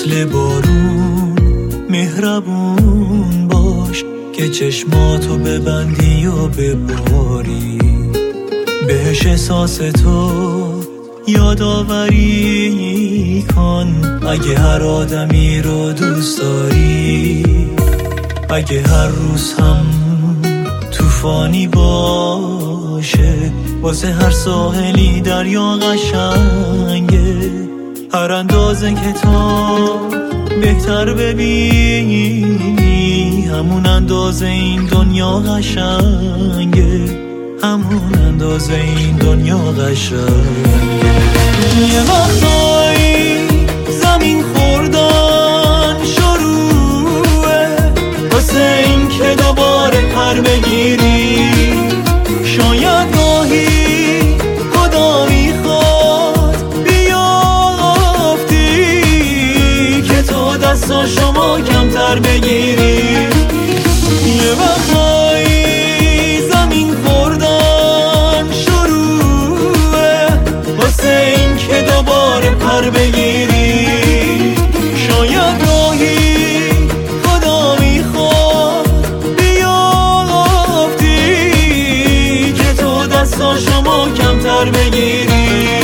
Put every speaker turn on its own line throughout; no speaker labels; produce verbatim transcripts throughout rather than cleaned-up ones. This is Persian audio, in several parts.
مثل بارون مهربون باش که چشماتو ببندی و بباری، بهش احساس تو یادآوری کن. اگه هر آدمی رو دوست داری، اگه هر روز هم طوفانی باشه، واسه هر ساحلی دریا قشنگه. هر اندازه که تو بهتر ببینی، همون اندازه این دنیا قشنگه، همون اندازه این دنیا قشنگه. یه وقتایی زمین خوردن شروعه، واسه این که دوباره پر بگیری. شاید گاهی خدا میخواد بیافتی که تو دستاشو کمتر بگیری. یه وقتایی زمین خوردن شروعه، واسه این که دوباره پر بگیری. شاید گاهی خدا میخواد بیافتی که تو دستاشو کمتر بگیری.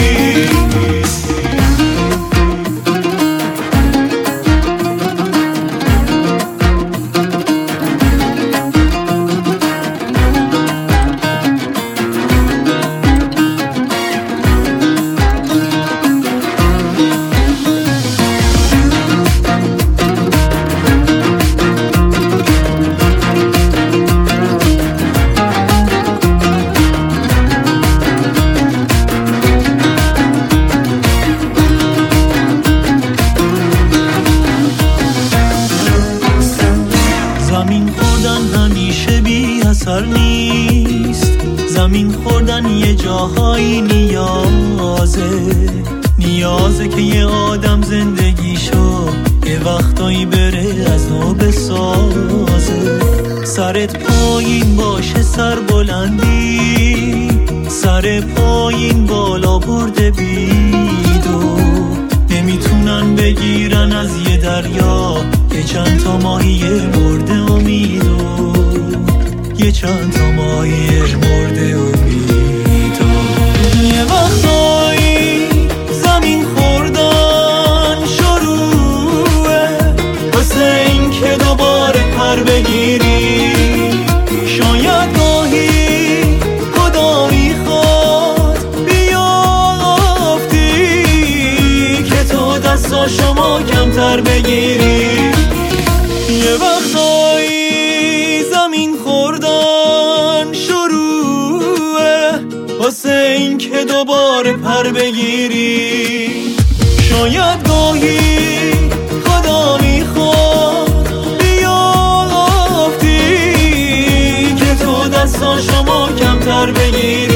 زمین خوردن همیشه بی اثر نیست، زمین خوردن یه جاهایی نیازه. نیازه که یه آدم زندگیشو یه وقتایی بره از نو بسازه. سرت پایین باشه سر بلندی، سر پایین بالا برده بیدو. نمیتونن بگیرن از یه دریا یه چند تا ماهی مرده امیدو، یه چند تا ماهی مرده امیدو. یه وقتایی زمین خوردن شروعه، واسه این که دوباره پر بگیری. شاید گاهی خدا میخواد بیافتی که تو دستاشو کمتر بگیری. یه وقتایی زمین خوردن شروعه، واسه این که دوباره پر بگیری. شاید گاهی خدا میخواد بیافتی که تو دستاشو کمتر بگیری.